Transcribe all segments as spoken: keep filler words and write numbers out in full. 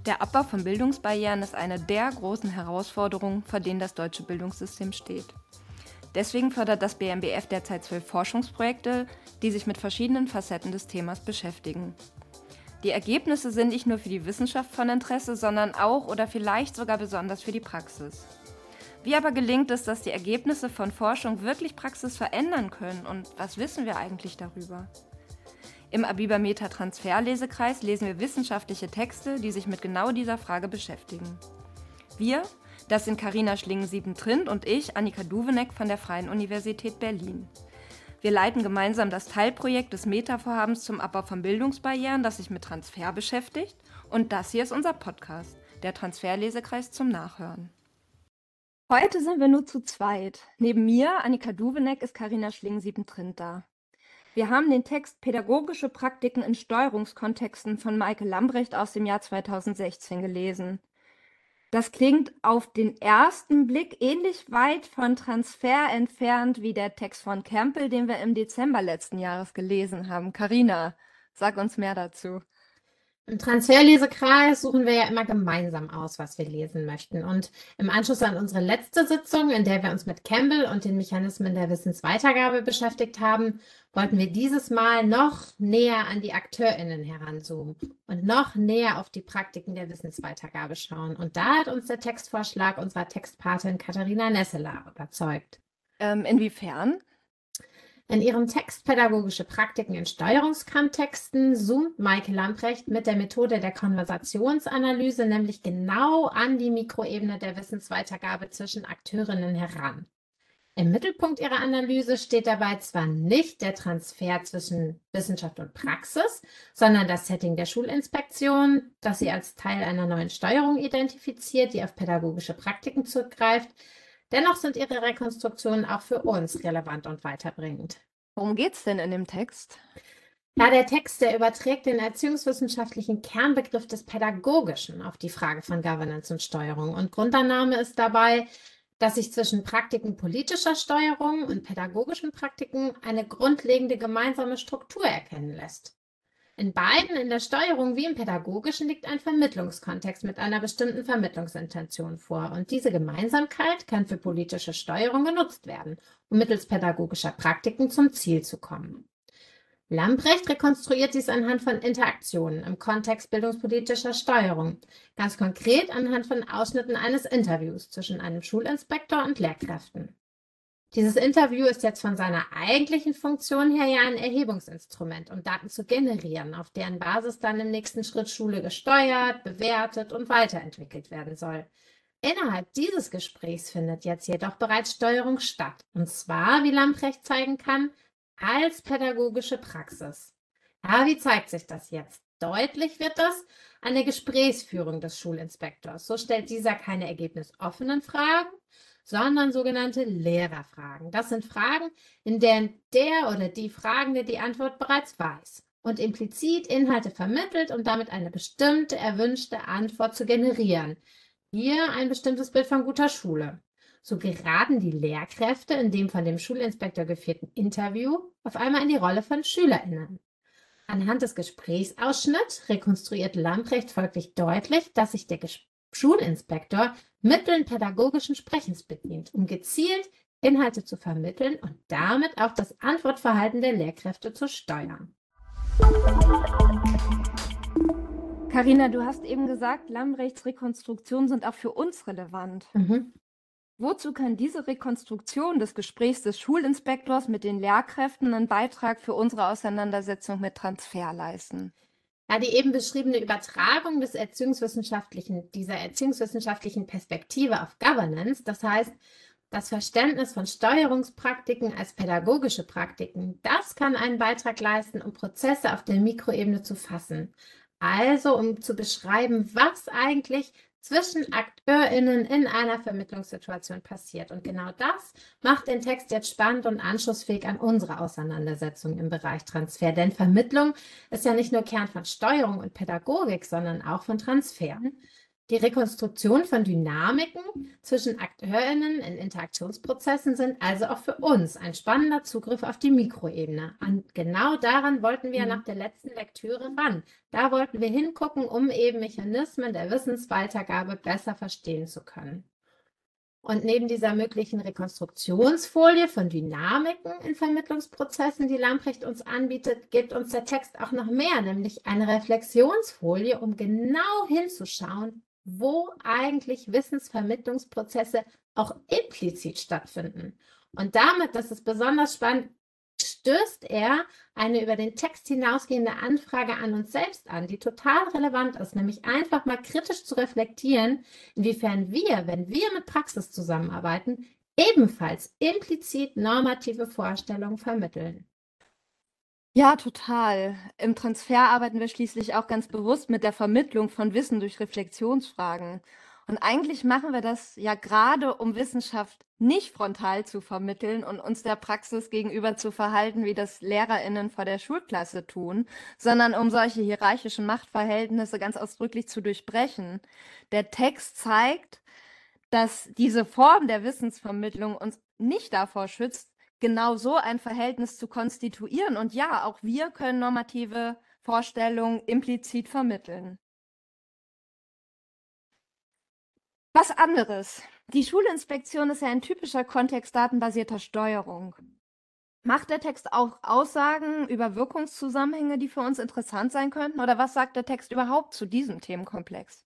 Der Abbau von Bildungsbarrieren ist eine der großen Herausforderungen, vor denen das deutsche Bildungssystem steht. Deswegen fördert das B M B F derzeit zwölf Forschungsprojekte, die sich mit verschiedenen Facetten des Themas beschäftigen. Die Ergebnisse sind nicht nur für die Wissenschaft von Interesse, sondern auch oder vielleicht sogar besonders für die Praxis. Wie aber gelingt es, dass die Ergebnisse von Forschung wirklich Praxis verändern können und was wissen wir eigentlich darüber? Im Abibameter-Transferlesekreis lesen wir wissenschaftliche Texte, die sich mit genau dieser Frage beschäftigen. Wir, das sind Carina Schlingen-Siebentrind und ich, Annika Duveneck von der Freien Universität Berlin. Wir leiten gemeinsam das Teilprojekt des Meta-Vorhabens zum Abbau von Bildungsbarrieren, das sich mit Transfer beschäftigt. Und das hier ist unser Podcast, der Transferlesekreis zum Nachhören. Heute sind wir nur zu zweit. Neben mir, Annika Duveneck, ist Carina Schlingen-Siebentrind da. Wir haben den Text Pädagogische Praktiken in Steuerungskontexten von Maike Lambrecht aus dem Jahr zweitausendsechzehn gelesen. Das klingt auf den ersten Blick ähnlich weit von Transfer entfernt wie der Text von Campbell, den wir im Dezember letzten Jahres gelesen haben. Carina, sag uns mehr dazu. Im Transferlesekreis suchen wir ja immer gemeinsam aus, was wir lesen möchten. Und im Anschluss an unsere letzte Sitzung, in der wir uns mit Campbell und den Mechanismen der Wissensweitergabe beschäftigt haben, wollten wir dieses Mal noch näher an die AkteurInnen heranzoomen und noch näher auf die Praktiken der Wissensweitergabe schauen. Und da hat uns der Textvorschlag unserer Textpatin Katharina Nesseler überzeugt. Ähm, inwiefern? In ihrem Text Pädagogische Praktiken in Steuerungskontexten zoomt Maike Lambrecht mit der Methode der Konversationsanalyse nämlich genau an die Mikroebene der Wissensweitergabe zwischen Akteurinnen heran. Im Mittelpunkt ihrer Analyse steht dabei zwar nicht der Transfer zwischen Wissenschaft und Praxis, sondern das Setting der Schulinspektion, das sie als Teil einer neuen Steuerung identifiziert, die auf pädagogische Praktiken zurückgreift. Dennoch sind ihre Rekonstruktionen auch für uns relevant und weiterbringend. Worum geht's denn in dem Text? Ja, der Text, der überträgt den erziehungswissenschaftlichen Kernbegriff des Pädagogischen auf die Frage von Governance und Steuerung. Und Grundannahme ist dabei, dass sich zwischen Praktiken politischer Steuerung und pädagogischen Praktiken eine grundlegende gemeinsame Struktur erkennen lässt. In beiden, in der Steuerung wie im Pädagogischen, liegt ein Vermittlungskontext mit einer bestimmten Vermittlungsintention vor. Und diese Gemeinsamkeit kann für politische Steuerung genutzt werden, um mittels pädagogischer Praktiken zum Ziel zu kommen. Lambrecht rekonstruiert dies anhand von Interaktionen im Kontext bildungspolitischer Steuerung, ganz konkret anhand von Ausschnitten eines Interviews zwischen einem Schulinspektor und Lehrkräften. Dieses Interview ist jetzt von seiner eigentlichen Funktion her ja ein Erhebungsinstrument, um Daten zu generieren, auf deren Basis dann im nächsten Schritt Schule gesteuert, bewertet und weiterentwickelt werden soll. Innerhalb dieses Gesprächs findet jetzt jedoch bereits Steuerung statt, und zwar, wie Lambrecht zeigen kann, als pädagogische Praxis. Ja, wie zeigt sich das jetzt? Deutlich wird das an der Gesprächsführung des Schulinspektors. So stellt dieser keine ergebnisoffenen Fragen, sondern sogenannte Lehrerfragen. Das sind Fragen, in denen der oder die Fragende die Antwort bereits weiß und implizit Inhalte vermittelt, um damit eine bestimmte erwünschte Antwort zu generieren. Hier ein bestimmtes Bild von guter Schule. So geraten die Lehrkräfte in dem von dem Schulinspektor geführten Interview auf einmal in die Rolle von SchülerInnen. Anhand des Gesprächsausschnitts rekonstruiert Lambrecht folglich deutlich, dass sich der Ges- Schulinspektor Mitteln pädagogischen Sprechens bedient, um gezielt Inhalte zu vermitteln und damit auch das Antwortverhalten der Lehrkräfte zu steuern. Carina, du hast eben gesagt, Lambrechts Rekonstruktionen sind auch für uns relevant. Mhm. Wozu kann diese Rekonstruktion des Gesprächs des Schulinspektors mit den Lehrkräften einen Beitrag für unsere Auseinandersetzung mit Transfer leisten? Ja, die eben beschriebene Übertragung des erziehungswissenschaftlichen, dieser erziehungswissenschaftlichen Perspektive auf Governance, das heißt, das Verständnis von Steuerungspraktiken als pädagogische Praktiken, das kann einen Beitrag leisten, um Prozesse auf der Mikroebene zu fassen. Also, um zu beschreiben, was eigentlich zwischen AkteurInnen in einer Vermittlungssituation passiert. Und genau das macht den Text jetzt spannend und anschlussfähig an unsere Auseinandersetzung im Bereich Transfer. Denn Vermittlung ist ja nicht nur Kern von Steuerung und Pädagogik, sondern auch von Transfer. Die Rekonstruktion von Dynamiken zwischen AkteurInnen in Interaktionsprozessen sind also auch für uns ein spannender Zugriff auf die Mikroebene. Und genau daran wollten wir Mhm. nach der letzten Lektüre ran. Da wollten wir hingucken, um eben Mechanismen der Wissensweitergabe besser verstehen zu können. Und neben dieser möglichen Rekonstruktionsfolie von Dynamiken in Vermittlungsprozessen, die Lamprecht uns anbietet, gibt uns der Text auch noch mehr, nämlich eine Reflexionsfolie, um genau hinzuschauen, wo eigentlich Wissensvermittlungsprozesse auch implizit stattfinden. Und damit, das ist besonders spannend, stößt er eine über den Text hinausgehende Anfrage an uns selbst an, die total relevant ist, nämlich einfach mal kritisch zu reflektieren, inwiefern wir, wenn wir mit Praxis zusammenarbeiten, ebenfalls implizit normative Vorstellungen vermitteln. Ja, total. Im Transfer arbeiten wir schließlich auch ganz bewusst mit der Vermittlung von Wissen durch Reflexionsfragen. Und eigentlich machen wir das ja gerade, um Wissenschaft nicht frontal zu vermitteln und uns der Praxis gegenüber zu verhalten, wie das LehrerInnen vor der Schulklasse tun, sondern um solche hierarchischen Machtverhältnisse ganz ausdrücklich zu durchbrechen. Der Text zeigt, dass diese Form der Wissensvermittlung uns nicht davor schützt, genau so ein Verhältnis zu konstituieren. Und ja, auch wir können normative Vorstellungen implizit vermitteln. Was anderes. Die Schulinspektion ist ja ein typischer Kontext datenbasierter Steuerung. Macht der Text auch Aussagen über Wirkungszusammenhänge, die für uns interessant sein könnten? Oder was sagt der Text überhaupt zu diesem Themenkomplex?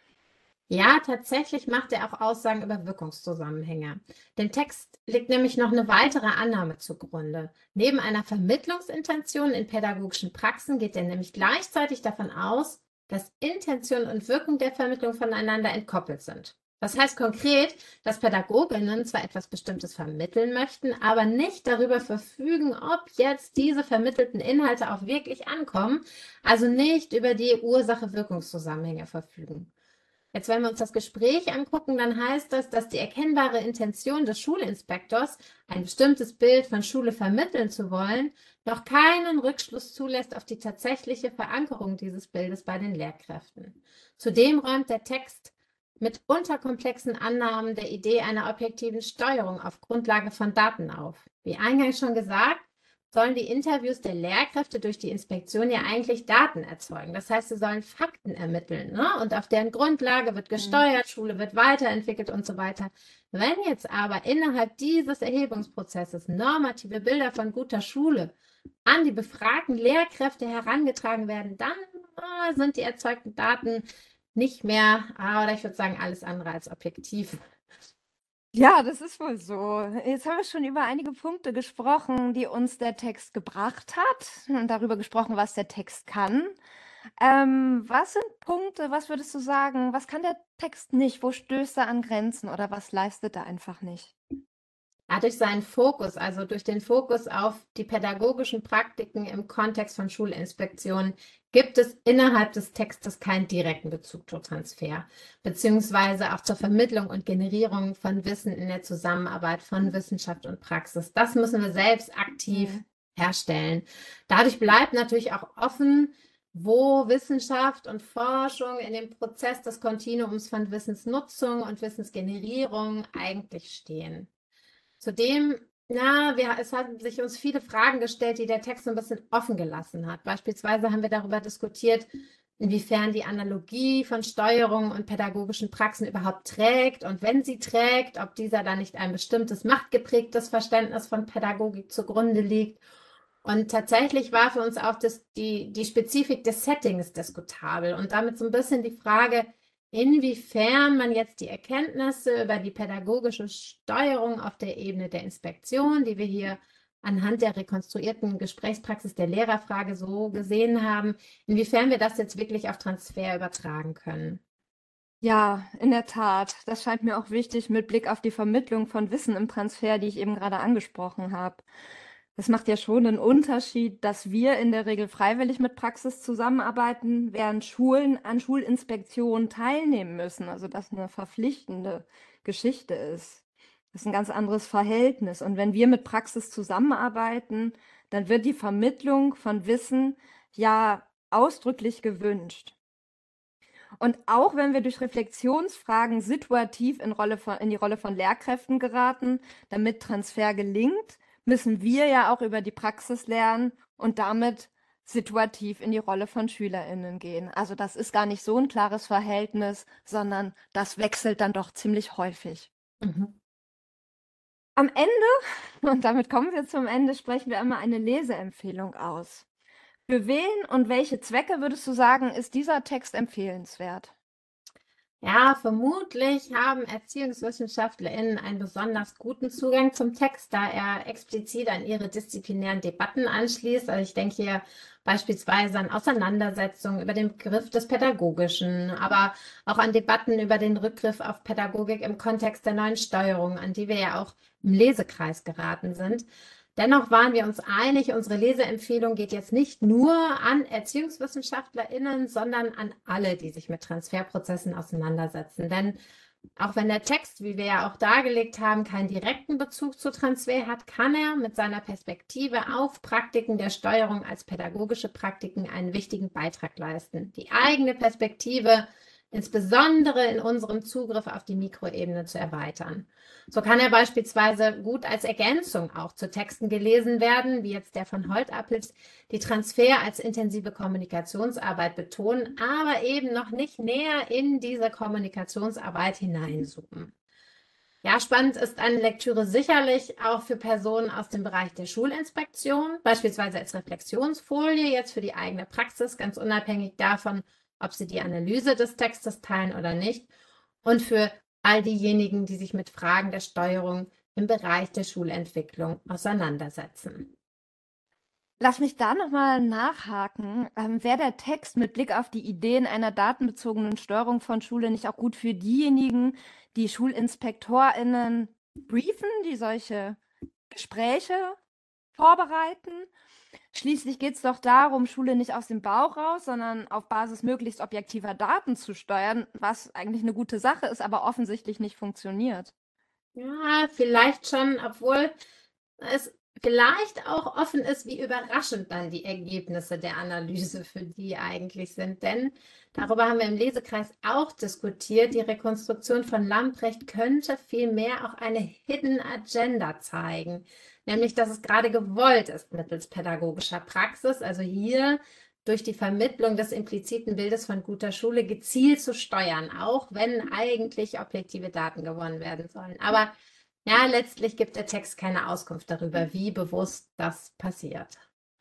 Ja, tatsächlich macht er auch Aussagen über Wirkungszusammenhänge. Dem Text liegt nämlich noch eine weitere Annahme zugrunde. Neben einer Vermittlungsintention in pädagogischen Praxen geht er nämlich gleichzeitig davon aus, dass Intention und Wirkung der Vermittlung voneinander entkoppelt sind. Das heißt konkret, dass Pädagoginnen zwar etwas Bestimmtes vermitteln möchten, aber nicht darüber verfügen, ob jetzt diese vermittelten Inhalte auch wirklich ankommen, also nicht über die Ursache-Wirkungszusammenhänge verfügen. Jetzt, wenn wir uns das Gespräch angucken, dann heißt das, dass die erkennbare Intention des Schulinspektors, ein bestimmtes Bild von Schule vermitteln zu wollen, noch keinen Rückschluss zulässt auf die tatsächliche Verankerung dieses Bildes bei den Lehrkräften. Zudem räumt der Text mit unterkomplexen Annahmen der Idee einer objektiven Steuerung auf Grundlage von Daten auf. Wie eingangs schon gesagt, sollen die Interviews der Lehrkräfte durch die Inspektion ja eigentlich Daten erzeugen. Das heißt, sie sollen Fakten ermitteln, ne? Und auf deren Grundlage wird gesteuert, Schule wird weiterentwickelt und so weiter. Wenn jetzt aber innerhalb dieses Erhebungsprozesses normative Bilder von guter Schule an die befragten Lehrkräfte herangetragen werden, dann äh, sind die erzeugten Daten nicht mehr, ah, oder ich würde sagen, alles andere als objektiv. Ja, das ist wohl so. Jetzt haben wir schon über einige Punkte gesprochen, die uns der Text gebracht hat und darüber gesprochen, was der Text kann. Ähm, was sind Punkte, was würdest du sagen, was kann der Text nicht? Wo stößt er an Grenzen oder was leistet er einfach nicht? Ja, durch seinen Fokus, also durch den Fokus auf die pädagogischen Praktiken im Kontext von Schulinspektionen, gibt es innerhalb des Textes keinen direkten Bezug zur Transfer, beziehungsweise auch zur Vermittlung und Generierung von Wissen in der Zusammenarbeit von Wissenschaft und Praxis. Das müssen wir selbst aktiv Mhm. herstellen. Dadurch bleibt natürlich auch offen, wo Wissenschaft und Forschung in dem Prozess des Kontinuums von Wissensnutzung und Wissensgenerierung eigentlich stehen. Zudem, na, wir, es haben sich uns viele Fragen gestellt, die der Text so ein bisschen offen gelassen hat. Beispielsweise haben wir darüber diskutiert, inwiefern die Analogie von Steuerung und pädagogischen Praxen überhaupt trägt und wenn sie trägt, ob dieser dann nicht ein bestimmtes machtgeprägtes Verständnis von Pädagogik zugrunde liegt. Und tatsächlich war für uns auch das, die, die Spezifik des Settings diskutabel und damit so ein bisschen die Frage, inwiefern man jetzt die Erkenntnisse über die pädagogische Steuerung auf der Ebene der Inspektion, die wir hier anhand der rekonstruierten Gesprächspraxis der Lehrerfrage so gesehen haben, inwiefern wir das jetzt wirklich auf Transfer übertragen können. Ja, in der Tat. Das scheint mir auch wichtig mit Blick auf die Vermittlung von Wissen im Transfer, die ich eben gerade angesprochen habe. Es macht ja schon einen Unterschied, dass wir in der Regel freiwillig mit Praxis zusammenarbeiten, während Schulen an Schulinspektionen teilnehmen müssen, also das eine verpflichtende Geschichte ist. Das ist ein ganz anderes Verhältnis. Und wenn wir mit Praxis zusammenarbeiten, dann wird die Vermittlung von Wissen ja ausdrücklich gewünscht. Und auch wenn wir durch Reflexionsfragen situativ in, Rolle von, in die Rolle von Lehrkräften geraten, damit Transfer gelingt, müssen wir ja auch über die Praxis lernen und damit situativ in die Rolle von SchülerInnen gehen. Also das ist gar nicht so ein klares Verhältnis, sondern das wechselt dann doch ziemlich häufig. Mhm. Am Ende, und damit kommen wir zum Ende, sprechen wir immer eine Leseempfehlung aus. Für wen und welche Zwecke würdest du sagen, ist dieser Text empfehlenswert? Ja, vermutlich haben ErziehungswissenschaftlerInnen einen besonders guten Zugang zum Text, da er explizit an ihre disziplinären Debatten anschließt. Also ich denke hier beispielsweise an Auseinandersetzungen über den Begriff des Pädagogischen, aber auch an Debatten über den Rückgriff auf Pädagogik im Kontext der neuen Steuerung, an die wir ja auch im Lesekreis geraten sind. Dennoch waren wir uns einig, unsere Leseempfehlung geht jetzt nicht nur an ErziehungswissenschaftlerInnen, sondern an alle, die sich mit Transferprozessen auseinandersetzen. Denn auch wenn der Text, wie wir ja auch dargelegt haben, keinen direkten Bezug zu Transfer hat, kann er mit seiner Perspektive auf Praktiken der Steuerung als pädagogische Praktiken einen wichtigen Beitrag leisten. Die eigene Perspektive insbesondere in unserem Zugriff auf die Mikroebene zu erweitern. So kann er beispielsweise gut als Ergänzung auch zu Texten gelesen werden, wie jetzt der von Holtappels, die Transfer als intensive Kommunikationsarbeit betonen, aber eben noch nicht näher in diese Kommunikationsarbeit hineinzoomen. Ja, spannend ist eine Lektüre sicherlich auch für Personen aus dem Bereich der Schulinspektion, beispielsweise als Reflexionsfolie jetzt für die eigene Praxis, ganz unabhängig davon, ob sie die Analyse des Textes teilen oder nicht, und für all diejenigen, die sich mit Fragen der Steuerung im Bereich der Schulentwicklung auseinandersetzen. Lass mich da nochmal nachhaken. Ähm, wäre der Text mit Blick auf die Ideen einer datenbezogenen Steuerung von Schule nicht auch gut für diejenigen, die SchulinspektorInnen briefen, die solche Gespräche vorbereiten? Schließlich geht es doch darum, Schule nicht aus dem Bauch raus, sondern auf Basis möglichst objektiver Daten zu steuern, was eigentlich eine gute Sache ist, aber offensichtlich nicht funktioniert. Ja, vielleicht schon, obwohl es vielleicht auch offen ist, wie überraschend dann die Ergebnisse der Analyse für die eigentlich sind. Denn darüber haben wir im Lesekreis auch diskutiert. Die Rekonstruktion von Lamprecht könnte vielmehr auch eine Hidden Agenda zeigen. Nämlich, dass es gerade gewollt ist mittels pädagogischer Praxis, also hier durch die Vermittlung des impliziten Bildes von guter Schule gezielt zu steuern, auch wenn eigentlich objektive Daten gewonnen werden sollen. Aber ja, letztlich gibt der Text keine Auskunft darüber, wie bewusst das passiert.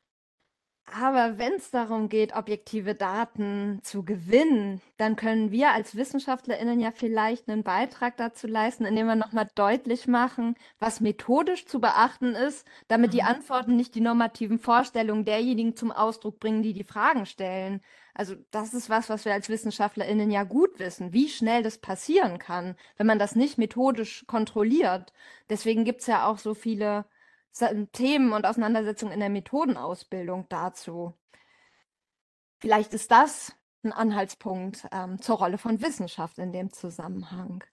Aber wenn es darum geht, objektive Daten zu gewinnen, dann können wir als WissenschaftlerInnen ja vielleicht einen Beitrag dazu leisten, indem wir nochmal deutlich machen, was methodisch zu beachten ist, damit die Antworten nicht die normativen Vorstellungen derjenigen zum Ausdruck bringen, die die Fragen stellen. Also das ist was, was wir als WissenschaftlerInnen ja gut wissen, wie schnell das passieren kann, wenn man das nicht methodisch kontrolliert. Deswegen gibt es ja auch so viele Themen und Auseinandersetzungen in der Methodenausbildung dazu. Vielleicht ist das ein Anhaltspunkt ähm, zur Rolle von Wissenschaft in dem Zusammenhang.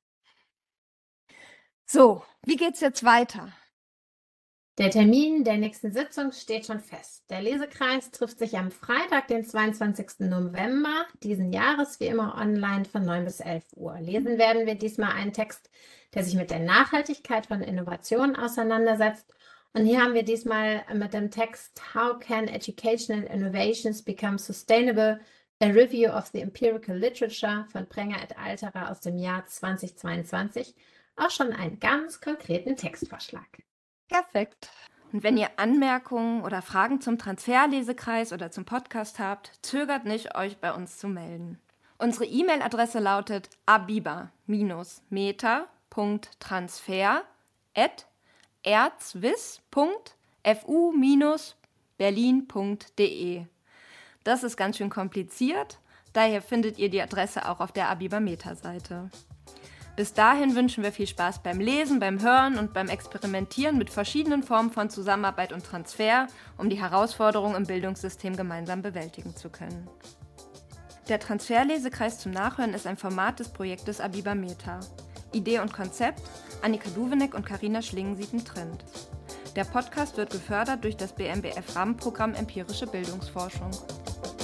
So, wie geht's jetzt weiter? Der Termin der nächsten Sitzung steht schon fest. Der Lesekreis trifft sich am Freitag, den zweiundzwanzigsten November diesen Jahres, wie immer online von neun bis elf Uhr. Lesen werden wir diesmal einen Text, der sich mit der Nachhaltigkeit von Innovationen auseinandersetzt. Und hier haben wir diesmal mit dem Text How can educational innovations become sustainable? A Review of the Empirical Literature von Prenger et al. Aus dem Jahr zweitausendzweiundzwanzig auch schon einen ganz konkreten Textvorschlag. Perfekt. Und wenn ihr Anmerkungen oder Fragen zum Transferlesekreis oder zum Podcast habt, zögert nicht, euch bei uns zu melden. Unsere E-Mail-Adresse lautet abiba-meta punkt transfer at erzwiss punkt f u berlin punkt de. Das ist ganz schön kompliziert, daher findet ihr die Adresse auch auf der Abiba-Meta-Seite. Bis dahin wünschen wir viel Spaß beim Lesen, beim Hören und beim Experimentieren mit verschiedenen Formen von Zusammenarbeit und Transfer, um die Herausforderungen im Bildungssystem gemeinsam bewältigen zu können. Der Transferlesekreis zum Nachhören ist ein Format des Projektes Abiba Meta. Idee und Konzept: Annika Duveneck und Carina Schlingensieten-Trend. Der Podcast wird gefördert durch das B M B F-Rahmenprogramm Empirische Bildungsforschung.